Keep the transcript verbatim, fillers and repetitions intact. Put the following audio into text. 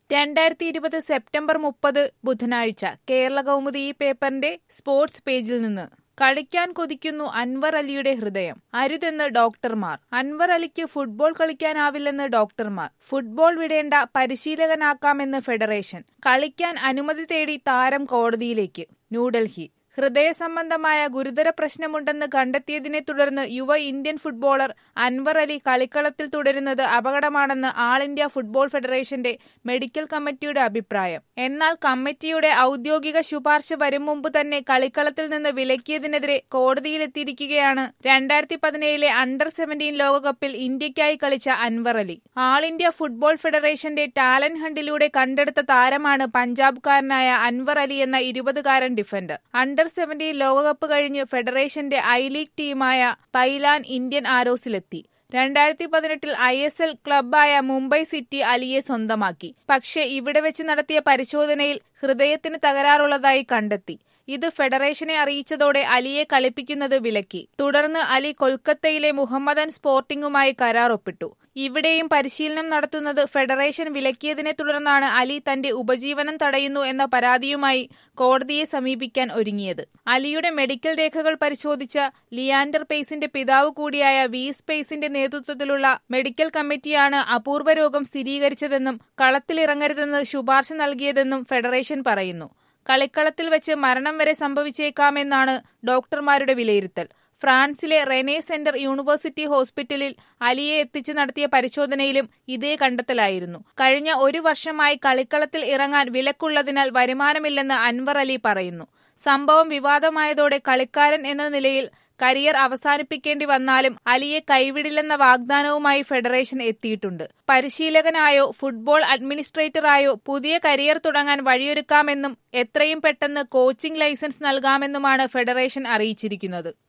രണ്ടായിരത്തി ഇരുപത് സെപ്റ്റംബർ മുപ്പത് ബുധനാഴ്ച കേരളകൗമുദി ഈ പേപ്പറിന്റെ സ്പോർട്സ് പേജിൽ നിന്ന് കളിക്കാൻ കൊതിക്കുന്നു അൻവർ അലിയുടെ ഹൃദയം. അരുതെന്ന് ഡോക്ടർമാർ. അൻവർ അലിക്ക് ഫുട്ബോൾ കളിക്കാനാവില്ലെന്ന് ഡോക്ടർമാർ. ഫുട്ബോൾ വിടേണ്ട, പരിശീലകനാക്കാമെന്ന് ഫെഡറേഷൻ. കളിക്കാൻ അനുമതി തേടി താരം കോടതിയിലേക്ക്. ന്യൂഡൽഹി. ഹൃദയ സംബന്ധമായ ഗുരുതര പ്രശ്നമുണ്ടെന്ന് കണ്ടെത്തിയതിനെ തുടർന്ന് യുവ ഇന്ത്യൻ ഫുട്ബോളർ അൻവർ അലി കളിക്കളത്തിൽ തുടരുന്നത് അപകടമാണെന്ന് ആൾ ഇന്ത്യ ഫുട്ബോൾ ഫെഡറേഷന്റെ മെഡിക്കൽ കമ്മിറ്റിയുടെ അഭിപ്രായം. എന്നാൽ കമ്മിറ്റിയുടെ ഔദ്യോഗിക ശുപാർശ വരും മുമ്പ് തന്നെ കളിക്കളത്തിൽ നിന്ന് വിലക്കിയതിനെതിരെ കോടതിയിലെത്തിയിരിക്കുകയാണ് രണ്ടായിരത്തി പതിനേഴിലെ അണ്ടർ സെവന്റീൻ ലോകകപ്പിൽ ഇന്ത്യക്കായി കളിച്ച Anwar Ali. All India football ഫെഡറേഷന്റെ ടാലന്റ് ഹണ്ടിലൂടെ കണ്ടെടുത്ത താരമാണ് പഞ്ചാബുകാരനായ അൻവർ അലി എന്ന ഇരുപതുകാരൻ ഡിഫൻഡർ. അണ്ടർ സെവന്റീൻ ലോകകപ്പ് കഴിഞ്ഞ് ഫെഡറേഷന്റെ ഐ ലീഗ് ടീമായ പൈലാൻ ഇന്ത്യൻ ആരോസിലെത്തി. രണ്ടായിരത്തി പതിനെട്ടിൽ ഐ എസ് എൽ ക്ലബായ മുംബൈ സിറ്റി അലിയെ സ്വന്തമാക്കി. പക്ഷേ ഇവിടെ വെച്ച് നടത്തിയ പരിശോധനയിൽ ഹൃദയത്തിന് തകരാറുള്ളതായി കണ്ടെത്തി. ഇത് ഫെഡറേഷനെ അറിയിച്ചതോടെ അലിയെ കളിപ്പിക്കുന്നത് വിലക്കി. തുടർന്ന് അലി കൊൽക്കത്തയിലെ മുഹമ്മദൻ സ്പോർട്ടിംഗുമായി കരാർ ഒപ്പിട്ടു. ഇവിടെയും പരിശീലനം നടത്തുന്നത് ഫെഡറേഷൻ വിലക്കിയതിനെ തുടർന്നാണ് അലി തന്റെ ഉപജീവനം തടയുന്നു എന്ന പരാതിയുമായി കോടതിയെ സമീപിക്കാൻ ഒരുങ്ങിയത്. അലിയുടെ മെഡിക്കൽ രേഖകൾ പരിശോധിച്ച ലിയാൻഡർ പേസിന്റെ പിതാവ് കൂടിയായ വീസ് പേസിന്റെ നേതൃത്വത്തിലുള്ള മെഡിക്കൽ കമ്മിറ്റിയാണ് അപൂർവ രോഗം സ്ഥിരീകരിച്ചതെന്നും കളത്തിലിറങ്ങരുതെന്ന് ശുപാർശ നൽകിയതെന്നും ഫെഡറേഷൻ പറയുന്നു. കളിക്കളത്തിൽ വെച്ച് മരണം വരെ സംഭവിച്ചേക്കാമെന്നാണ് ഡോക്ടർമാരുടെ വിലയിരുത്തൽ. ഫ്രാൻസിലെ റെനെ സെന്റർ യൂണിവേഴ്സിറ്റി ഹോസ്പിറ്റലിൽ അലിയെ എത്തിച്ച് നടത്തിയ പരിശോധനയിലും ഇതേ കണ്ടെത്തലായിരുന്നു. കഴിഞ്ഞ ഒരു വർഷമായി കളിക്കളത്തിൽ ഇറങ്ങാൻ വിലക്കുള്ളതിനാൽ വരുമാനമില്ലെന്ന് അൻവർ അലി പറയുന്നു. സംഭവം വിവാദമായതോടെ കളിക്കാരൻ എന്ന നിലയിൽ കരിയർ അവസാനിപ്പിക്കേണ്ടി വന്നാലും അലിയെ കൈവിടില്ലെന്ന വാഗ്ദാനവുമായി ഫെഡറേഷൻ എത്തിയിട്ടുണ്ട്. പരിശീലകനായോ ഫുട്ബോൾ അഡ്മിനിസ്ട്രേറ്ററായോ പുതിയ കരിയർ തുടങ്ങാൻ വഴിയൊരുക്കാമെന്നും എത്രയും പെട്ടെന്ന് കോച്ചിംഗ് ലൈസൻസ് നൽകാമെന്നുമാണ് ഫെഡറേഷൻ അറിയിച്ചിരിക്കുന്നത്.